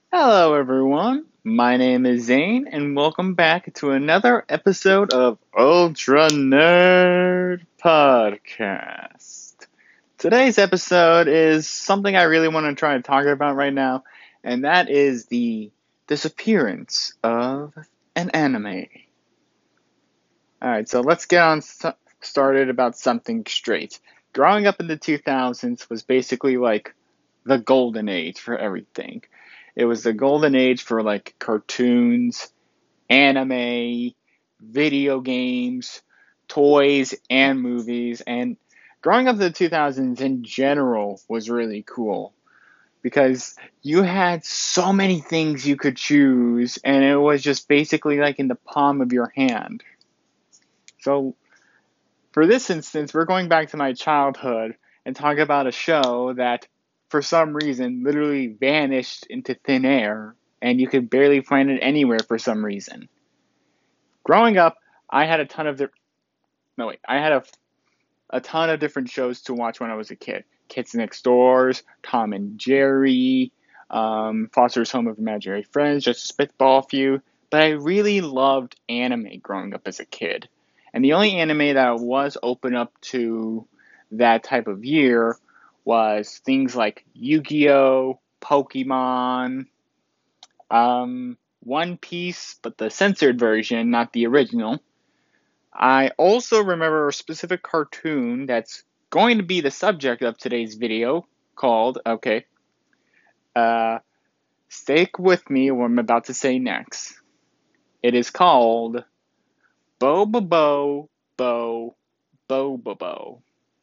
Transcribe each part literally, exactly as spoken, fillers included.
Hello, everyone. My name is Zane, and welcome back to another episode of Ultra Nerd Podcast. Today's episode is something I really want to try to talk about right now, and that is the disappearance of an anime. Alright, so let's get on st- started about something straight. Growing up in the two thousands was basically like the golden age for everything. It was the golden age for like cartoons, anime, video games, toys, and movies. And growing up in the two thousands in general was really cool because you had so many things you could choose, and it was just basically like in the palm of your hand. So, for this instance, we're going back to my childhood and talk about a show that, for some reason, literally vanished into thin air, and you could barely find it anywhere for some reason. Growing up, I had a ton of di- no wait, I had a, a ton of different shows to watch when I was a kid. Kids Next Doors, Tom and Jerry, um, Foster's Home of Imaginary Friends, just to spitball a few. But I really loved anime growing up as a kid. And the only anime that was open up to that type of year was things like Yu-Gi-Oh!, Pokemon, um, One Piece, but the censored version, not the original. I also remember a specific cartoon that's going to be the subject of today's video called, okay, uh, stick with me what I'm about to say next. It is called Bo Bo Bo Bo Bo Bo Bo.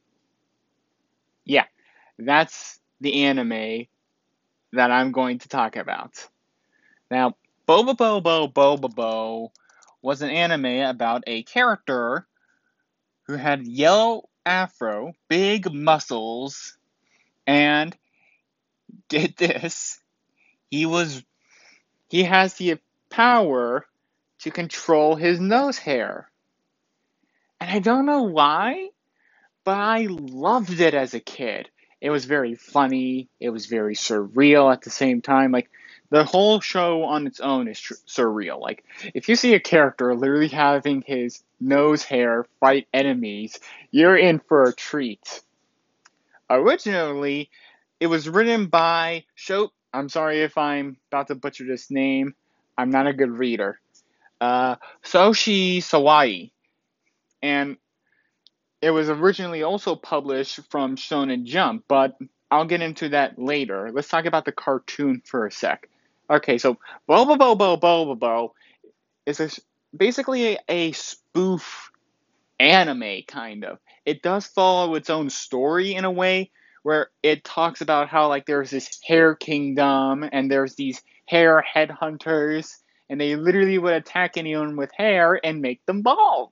Yeah, that's the anime that I'm going to talk about. Now, Bo Bo Bo Bo Bo Bo Bo was an anime about a character who had yellow afro, big muscles, and did this. He was he has the power to control his nose hair. And I don't know why, but I loved it as a kid. It was very funny. It was very surreal at the same time. Like, the whole show on its own is tr- surreal. Like, if you see a character literally having his nose hair fight enemies, you're in for a treat. Originally, it was written by Sho. I'm sorry if I'm about to butcher this name. I'm not a good reader. Uh, Soshi Sawai. And it was originally also published from Shonen Jump, but I'll get into that later. Let's talk about the cartoon for a sec. Okay, so Bobo Bobo Bobo Bo is a, basically a, a spoof anime, kind of. It does follow its own story in a way where it talks about how, like, there's this hair kingdom and there's these hair headhunters, and they literally would attack anyone with hair and make them bald.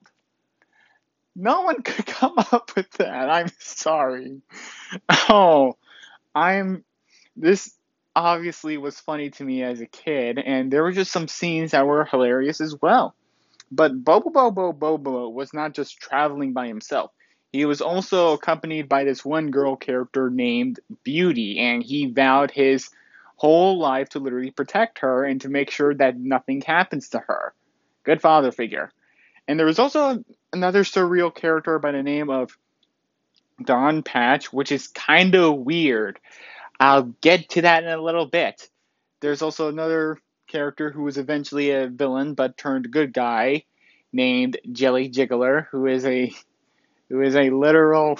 No one could come up with that. I'm sorry. Oh, I'm. This obviously was funny to me as a kid, and there were just some scenes that were hilarious as well. But Bobo Bobo Bobo was not just traveling by himself. He was also accompanied by this one girl character named Beauty, and he vowed his whole life to literally protect her and to make sure that nothing happens to her. Good father figure. And there was also another surreal character by the name of Don Patch, which is kind of weird. I'll get to that in a little bit. There's also another character who was eventually a villain but turned good guy named Jelly Jiggler, who is a who is a literal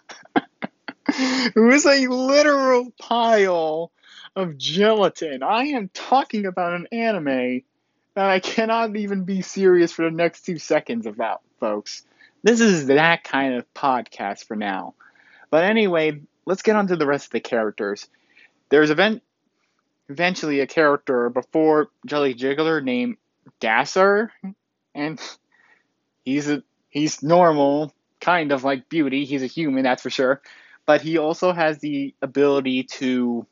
who is a literal pile of gelatin. I am talking about an anime that I cannot even be serious for the next two seconds about, folks. This is that kind of podcast for now. But anyway, let's get on to the rest of the characters. There's event- eventually a character before Jelly Jiggler named Gasser, and he's a, he's normal, kind of like Beauty. He's a human, that's for sure. But he also has the ability to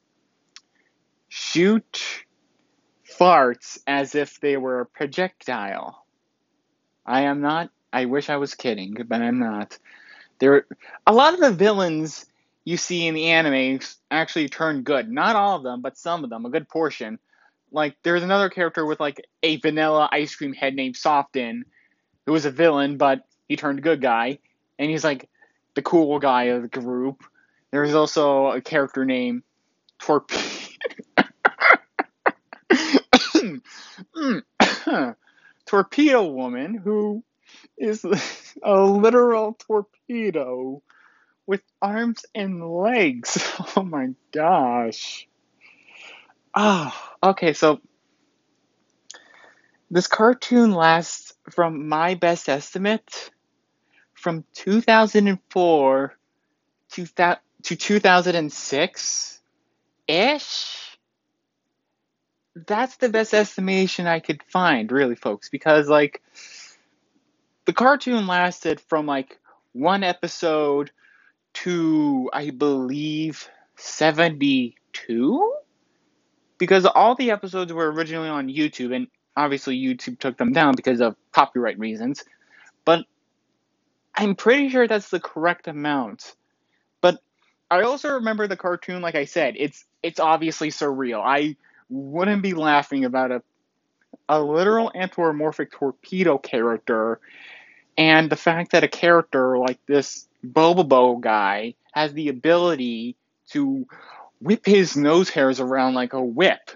shoot farts as if they were a projectile. I am not. I wish I was kidding, but I'm not. There, a lot of the villains you see in the anime actually turn good. Not all of them, but some of them, a good portion. like there's another character with like a vanilla ice cream head named Soften, who was a villain, but he turned good guy, and he's like the cool guy of the group. There's also a character named Torpedo. Torpedo Woman, who is a literal torpedo with arms and legs. Oh my gosh. Oh, okay, so this cartoon lasts, from my best estimate, from two thousand four to, th- to two thousand six ish. That's the best estimation I could find, really, folks, because, like, the cartoon lasted from, like, one episode to, I believe, seventy-two? Because all the episodes were originally on YouTube, and obviously YouTube took them down because of copyright reasons. But I'm pretty sure that's the correct amount. But I also remember the cartoon, like I said, it's it's obviously surreal. I wouldn't be laughing about a a literal anthropomorphic torpedo character, and the fact that a character like this Bobobo guy has the ability to whip his nose hairs around like a whip.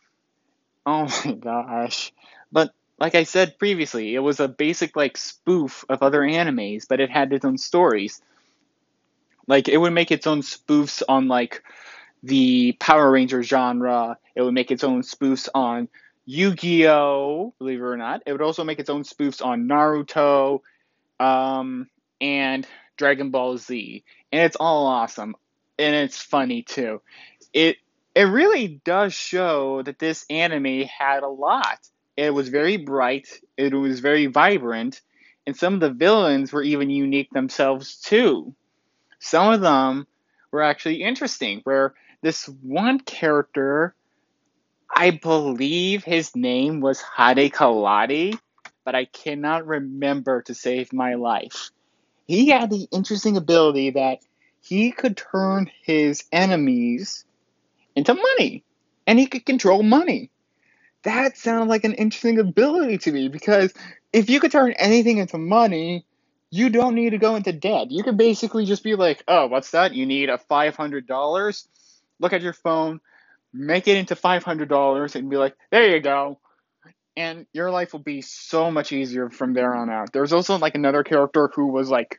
Oh my gosh. But like I said previously, it was a basic like spoof of other animes, but it had its own stories. Like it would make its own spoofs on like the Power Rangers genre. It would make its own spoofs on Yu-Gi-Oh, believe it or not. It would also make its own spoofs on Naruto, um, and Dragon Ball Z. And it's all awesome. And it's funny too. It it really does show that this anime had a lot. It was very bright, it was very vibrant, and some of the villains were even unique themselves too. Some of them were actually interesting, where this one character, I believe his name was Hade Kaladi, but I cannot remember to save my life. He had the interesting ability that he could turn his enemies into money, and he could control money. That sounded like an interesting ability to me, because if you could turn anything into money, you don't need to go into debt. You could basically just be like, oh, what's that? You need a five hundred dollars? Look at your phone, make it into five hundred dollars, and be like, there you go. And your life will be so much easier from there on out. There's also like another character who was like,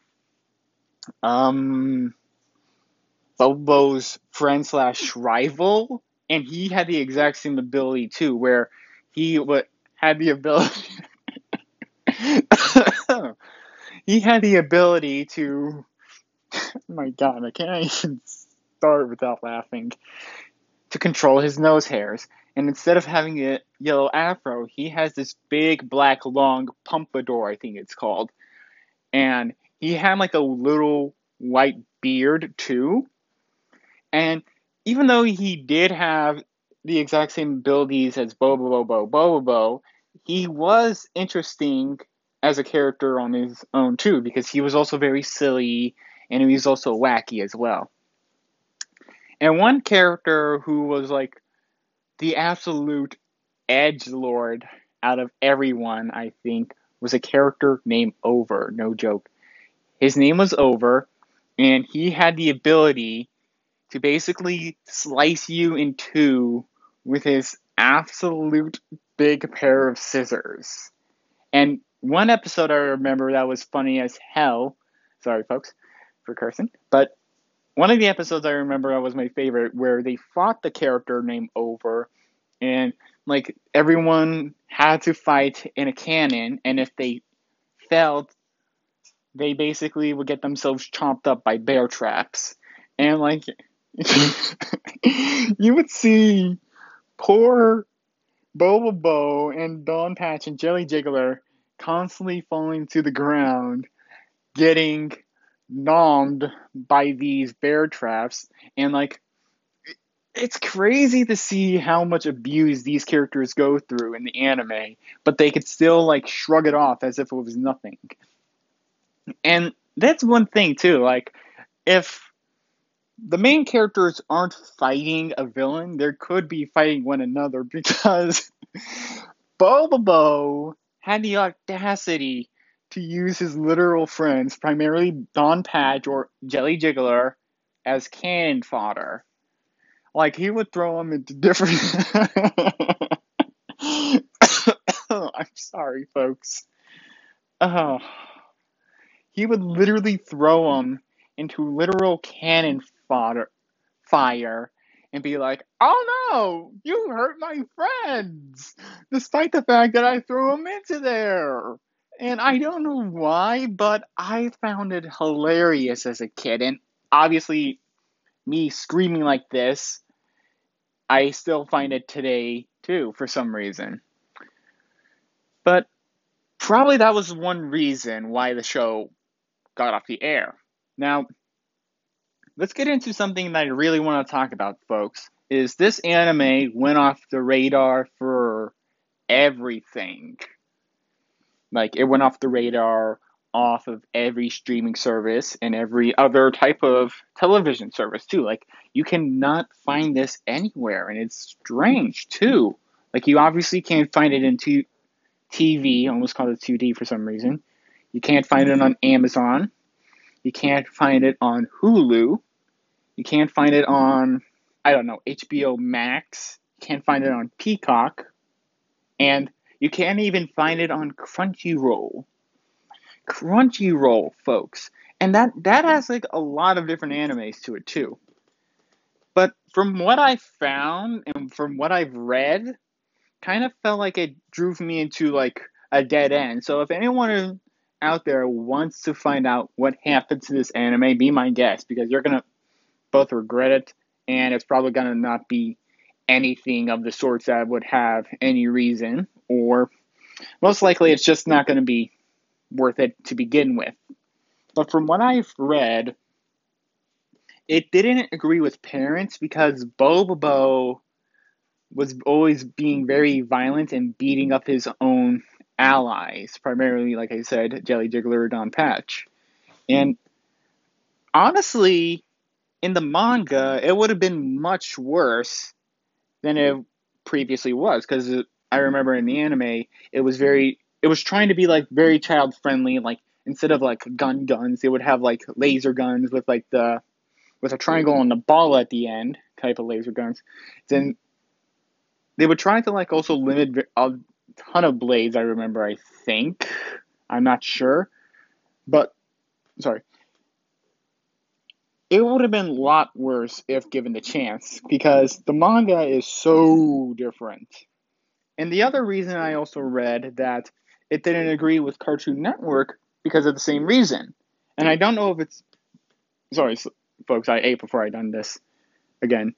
um, Bobo's friend slash rival, and he had the exact same ability too, where he would had the ability. He had the ability to. Oh my God, I can't even start without laughing. To control his nose hairs, and instead of having a yellow afro, he has this big black long pompadour, I think it's called, and he had like a little white beard too. And even though he did have the exact same abilities as Bobo Bobo Bobo, he was interesting as a character on his own too, because he was also very silly and he was also wacky as well. And one character who was like the absolute edge lord out of everyone, I think, was a character named Over. No joke. His name was Over, and he had the ability to basically slice you in two with his absolute big pair of scissors. And one episode I remember that was funny as hell. Sorry, folks, for cursing. But one of the episodes I remember that was my favorite, where they fought the character named Over, and like everyone had to fight in a cannon, and if they failed, they basically would get themselves chomped up by bear traps. And like you would see poor Bobo and Don Patch and Jelly Jiggler constantly falling to the ground, getting nommed by these bear traps, and like it's crazy to see how much abuse these characters go through in the anime, but they could still like shrug it off as if it was nothing. And that's one thing too, like if the main characters aren't fighting a villain. They could be fighting one another because Bobobo had the audacity to use his literal friends, primarily Don Patch or Jelly Jiggler, as cannon fodder. Like, he would throw them into different. I'm sorry, folks. Oh. He would literally throw them into literal cannon fodder, fire and be like, "Oh no, you hurt my friends!" Despite the fact that I threw them into there. And I don't know why, but I found it hilarious as a kid. And obviously, me screaming like this, I still find it today too, for some reason. But probably that was one reason why the show got off the air. Now, let's get into something that I really want to talk about, folks. Is this anime went off the radar for everything. Like, it went off the radar off of every streaming service and every other type of television service too. Like, you cannot find this anywhere, and it's strange too. Like, you obviously can't find it in T V, almost called it two D for some reason. You can't find it on Amazon. You can't find it on Hulu. You can't find it on, I don't know, H B O Max. You can't find it on Peacock. And you can't even find it on Crunchyroll. Crunchyroll, folks. And that, that has like a lot of different animes to it too. But from what I found and from what I've read, kind of felt like it drove me into like a dead end. So if anyone out there wants to find out what happened to this anime, be my guest, because you're gonna both regret it, and it's probably gonna not be anything of the sorts that would have any reason, or most likely it's just not gonna be worth it to begin with. But from what I've read, it didn't agree with parents because Bobobo was always being very violent and beating up his own allies, primarily, like I said, Jelly Jiggler or Don Patch. And honestly, in the manga, it would have been much worse than it previously was, because I remember in the anime, it was very, it was trying to be like very child friendly. Like, instead of like gun guns, they would have like laser guns with like the with a triangle on the ball at the end, type of laser guns. Then they would try to like also limit a ton of blades. I remember, I think, I'm not sure, but sorry, it would have been a lot worse if given the chance, because the manga is so different. And the other reason I also read that it didn't agree with Cartoon Network because of the same reason. And I don't know if it's, sorry, folks, I ate before I done this again.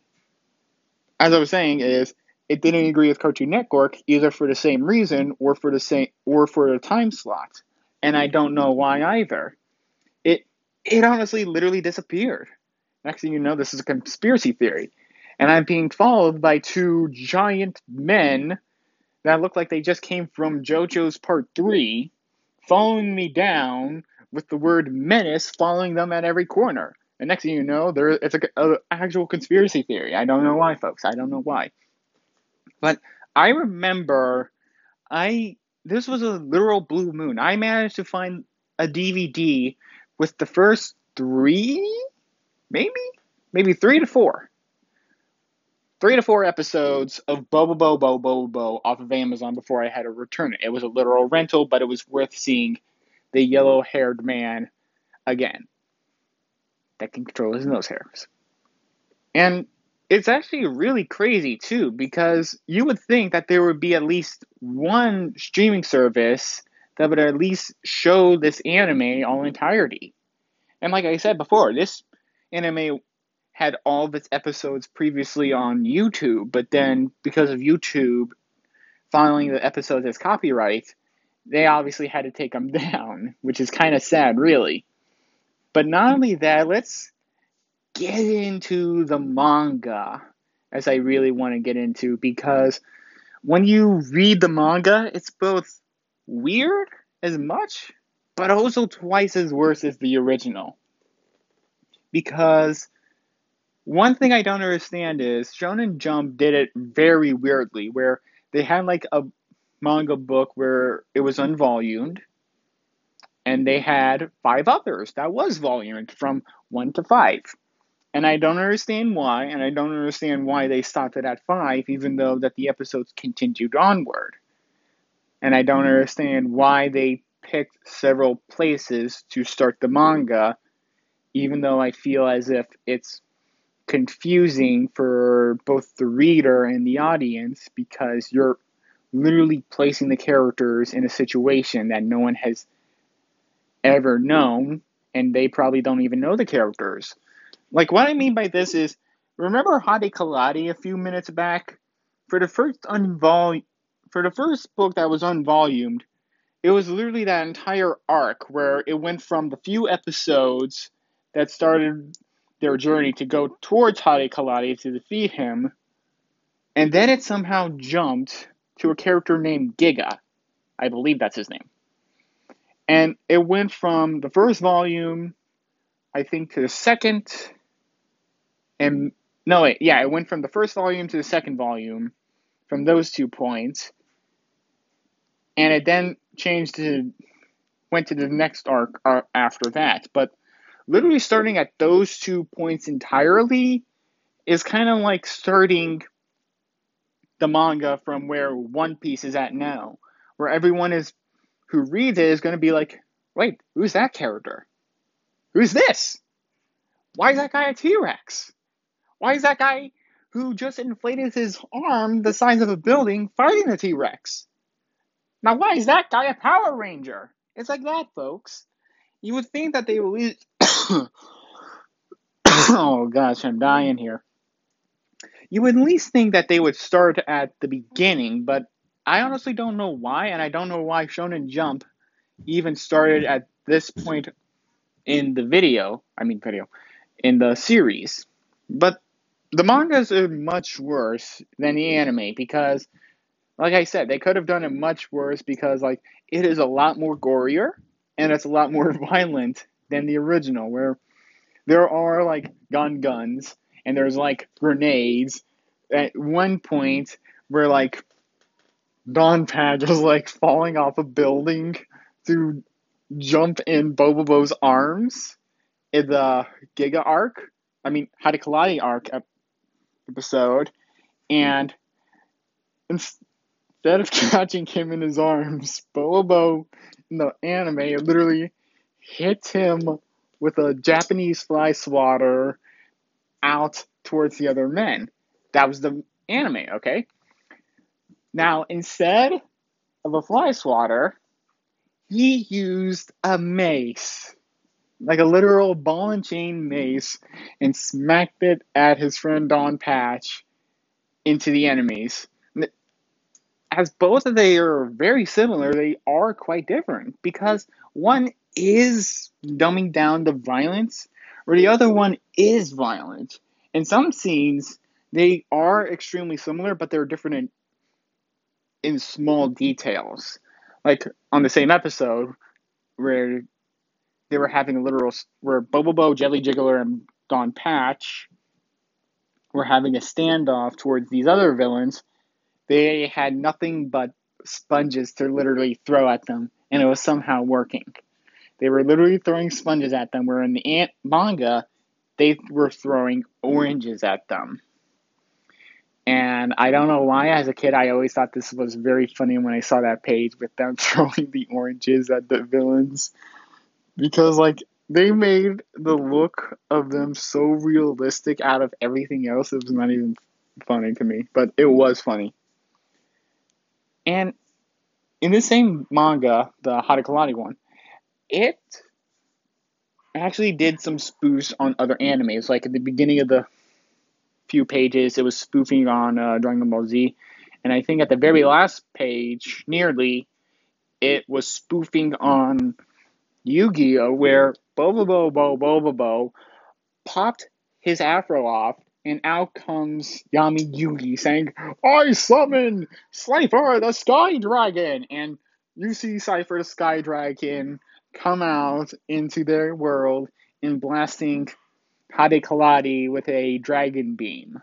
As I was saying, is it didn't agree with Cartoon Network either for the same reason or for the same or for the time slot. And I don't know why either. It it honestly literally disappeared. Next thing you know, this is a conspiracy theory. And I'm being followed by two giant men that look like they just came from JoJo's Part three, following me down with the word menace following them at every corner. And next thing you know, there it's an actual conspiracy theory. I don't know why, folks. I don't know why. But I remember I this was a literal blue moon. I managed to find a D V D with the first three, maybe, maybe three to four, three to four episodes of Bobobo Bobobo off of Amazon before I had to return it. It was a literal rental, but it was worth seeing the yellow-haired man again that can control his nose hairs. And it's actually really crazy too, because you would think that there would be at least one streaming service that would at least show this anime all entirety. And like I said before, this anime had all of its episodes previously on YouTube, but then because of YouTube filing the episodes as copyright, they obviously had to take them down, which is kind of sad, really. But not only that, let's get into the manga, as I really want to get into, because when you read the manga, it's both weird as much, but also twice as worse as the original. Because One thing I don't understand is Shonen Jump did it very weirdly, where they had like a manga book where it was unvolumed, and they had five others that was volumed from one to five. And I don't understand why, and I don't understand why they stopped it at five, even though that the episodes continued onward. And I don't understand why they picked several places to start the manga, even though I feel as if it's confusing for both the reader and the audience, because you're literally placing the characters in a situation that no one has ever known, and they probably don't even know the characters. Like, what I mean by this is, remember Hade Kaladi a few minutes back? For the first unvol- for the first book that was unvolumed, it was literally that entire arc where it went from the few episodes that started their journey to go towards Hade Kaladi to defeat him, and then it somehow jumped to a character named Giga. I believe that's his name. And it went from the first volume, I think, to the second, and no, wait, yeah, it went from the first volume to the second volume, from those two points, and it then changed to, went to the next arc uh, after that. But literally starting at those two points entirely is kind of like starting the manga from where One Piece is at now, where everyone is who reads it is going to be like, wait, who's that character? Who's this? Why is that guy a T-Rex? Why is that guy who just inflated his arm the size of a building fighting a T-Rex? Now, why is that guy a Power Ranger? It's like that, folks. You would think that they would. Oh gosh, I'm dying here. You would at least think that they would start at the beginning, but I honestly don't know why, and I don't know why Shonen Jump even started at this point in the video. I mean, video. In the series. But the mangas are much worse than the anime because, like I said, they could have done it much worse because, like, it is a lot more gorier and it's a lot more violent than the original, where there are, like, gun guns and there's, like, grenades. At one point, where, like, Don Pad is, like, falling off a building to jump in Bobobo's arms in the Giga arc. I mean, Hade Kaladi arc episode, and instead of catching him in his arms, Bobo in the anime literally hits him with a Japanese fly swatter out towards the other men. That was the anime, okay? Now, instead of a fly swatter, he used a mace, like a literal ball and chain mace, and smacked it at his friend Don Patch into the enemies. As both of they are very similar, they are quite different because one is dumbing down the violence, where the other one is violent. In some scenes, they are extremely similar, but they're different in, in small details. Like on the same episode, where they were having a literal, where Bobobo, Jelly Jiggler, and Don Patch were having a standoff towards these other villains. They had nothing but sponges to literally throw at them, and it was somehow working. They were literally throwing sponges at them, where in the manga, they were throwing oranges at them. And I don't know why, as a kid, I always thought this was very funny when I saw that page with them throwing the oranges at the villains. Because, like, they made the look of them so realistic out of everything else, it was not even funny to me. But it was funny. And in the same manga, the Hade Kaladi one, it actually did some spoofs on other animes. Like at the beginning of the few pages, it was spoofing on uh, Dragon Ball Z. And I think at the very last page, nearly, it was spoofing on Yu-Gi-Oh! Where Bobobo Bo Bobobo popped his afro off, and out comes Yami Yugi saying, I summon Cypher the Sky Dragon! And you see Cypher the Sky Dragon come out into their world and blasting Hade Kaladi with a dragon beam.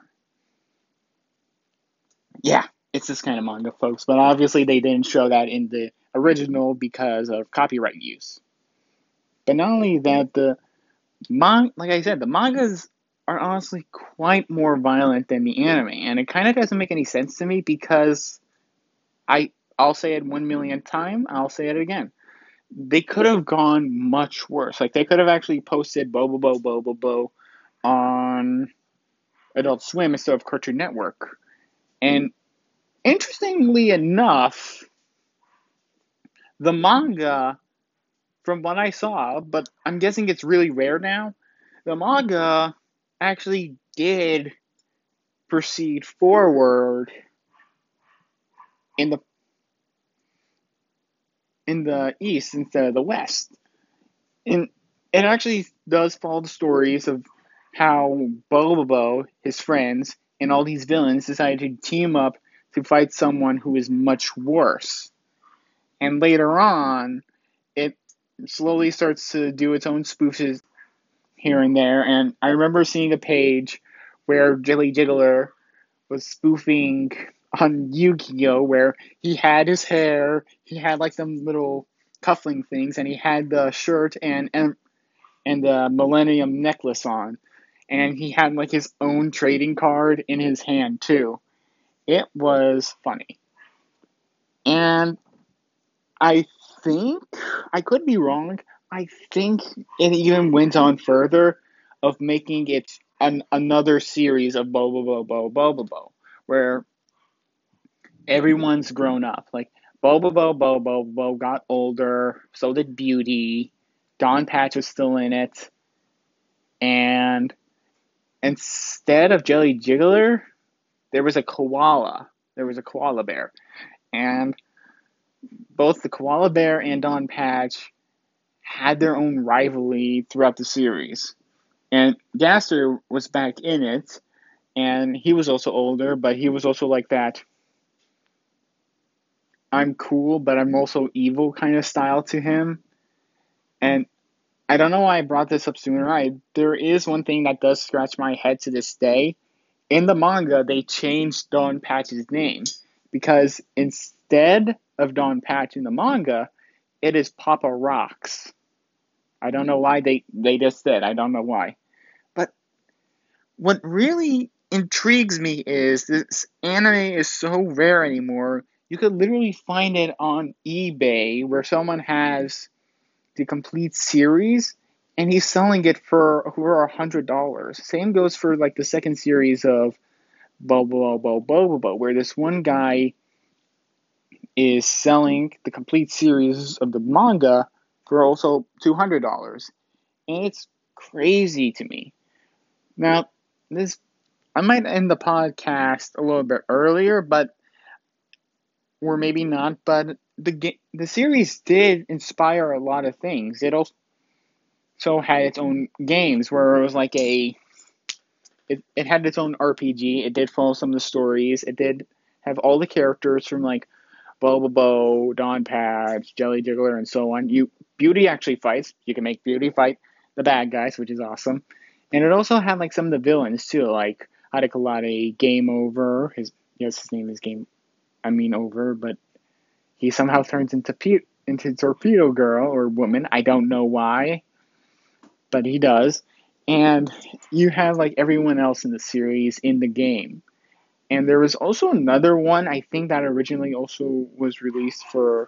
Yeah, it's this kind of manga, folks. But obviously they didn't show that in the original because of copyright use. But not only that, the man, like I said, the mangas are honestly quite more violent than the anime, and it kind of doesn't make any sense to me because I, I'll say it one million times, I'll say it again. They could have gone much worse. Like they could have actually posted Bobo Bo Bobo Bo on Adult Swim instead of Cartoon Network. And interestingly enough, the manga, from what I saw, but I'm guessing it's really rare now, the manga actually did proceed forward in the in the east instead of the west. And it actually does follow the stories of how Bobobo, his friends, and all these villains decided to team up to fight someone who is much worse. And later on, it slowly starts to do its own spoofs here and there. And I remember seeing a page where Jelly Jiggler was spoofing on Yu-Gi-Oh! Where he had his hair, he had like some little cuffling things, and he had the shirt and and, and the Millennium necklace on. And he had like his own trading card in his hand too. It was funny. And I think, I could be wrong, I think it even went on further of making it an, another series of Bobo Bobo Bobo Bo, where everyone's grown up. Like, Bobo Bobo Bobo Bo got older, so did Beauty, Don Patch was still in it, and instead of Jelly Jiggler, there was a koala. There was a koala bear. And both the koala bear and Don Patch had their own rivalry throughout the series. And Gaster was back in it, and he was also older, but he was also like that I'm cool, but I'm also evil kind of style to him. And I don't know why I brought this up sooner. I, there is one thing that does scratch my head to this day. In the manga, they changed Don Patch's name because instead of Don Patch in the manga, it is Papa Rocks. I don't know why they, they just did. I don't know why. But what really intrigues me is this anime is so rare anymore. You could literally find it on eBay where someone has the complete series and he's selling it for over a hundred dollars. Same goes for like the second series of Bobo Bobo Bobo, where this one guy is selling the complete series of the manga for also two hundred dollars. And it's crazy to me. Now, this I might end the podcast a little bit earlier, but or maybe not. But the the series did inspire a lot of things. It also had its own games where it was like a it, it had its own R P G. It did follow some of the stories. It did have all the characters from like Bobo Bo, Don Patch, Jelly Jiggler, and so on. You Beauty actually fights. You can make Beauty fight the bad guys, which is awesome. And it also had like some of the villains too, like Hadakalade, Game Over. His yes, his name is Game. I mean Over, but he somehow turns into Pe- into Torpedo Girl or woman. I don't know why, but he does. And you have like everyone else in the series in the game. And there was also another one, I think, that originally also was released for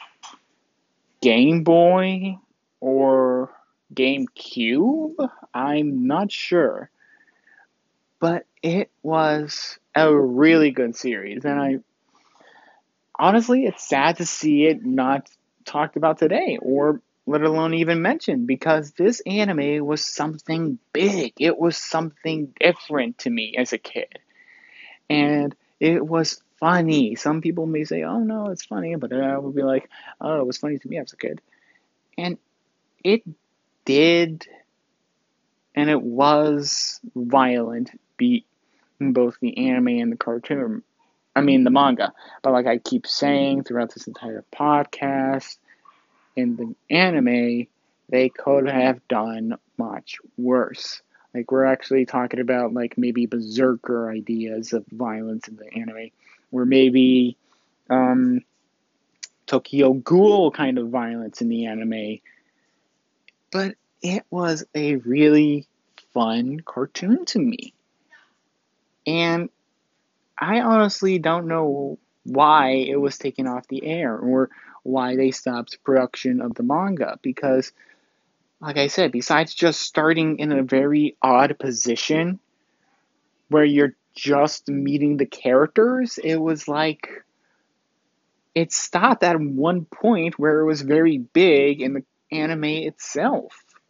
Game Boy or GameCube. I'm not sure. But it was a really good series. And I honestly, it's sad to see it not talked about today or let alone even mentioned because this anime was something big. It was something different to me as a kid. And it was funny. Some people may say, oh no, it's funny, but I would be like, oh, it was funny to me as a kid. And it did, and it was violent, be in both the anime and the cartoon. I mean, the manga. But like I keep saying throughout this entire podcast, in the anime, they could have done much worse. Like, we're actually talking about, like, maybe berserker ideas of violence in the anime, or maybe um, Tokyo Ghoul kind of violence in the anime. But it was a really fun cartoon to me. And I honestly don't know why it was taken off the air or why they stopped production of the manga, because, like I said, besides just starting in a very odd position where you're just meeting the characters, it was like it stopped at one point where it was very big in the anime itself.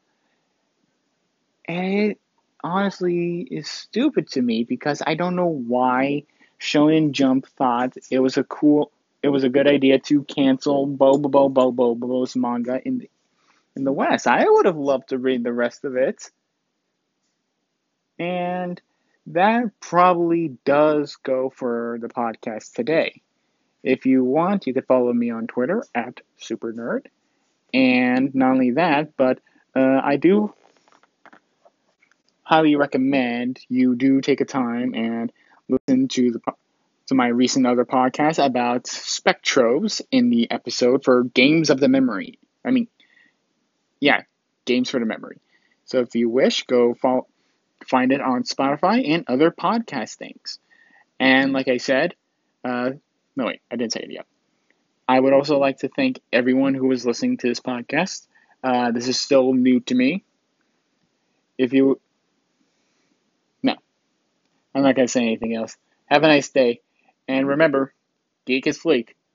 And it honestly is stupid to me because I don't know why Shonen Jump thought it was a cool it was a good idea to cancel Bobo Bobo Bobo's manga in the, in the West. I would have loved to read the rest of it. And that probably does go for the podcast today. If you want, you could follow me on Twitter at SuperNerd. And not only that, but uh, I do highly recommend you do take a time and listen to the to my recent other podcast about spectros in the episode for Games of the Memory. I mean, yeah, Games for the Memory. So if you wish, go follow, find it on Spotify and other podcast things. And like I said, uh, no wait, I didn't say it yet. I would also like to thank everyone who was listening to this podcast. Uh, this is still new to me. If you, no, I'm not going to say anything else. Have a nice day. And remember, geek is fleek.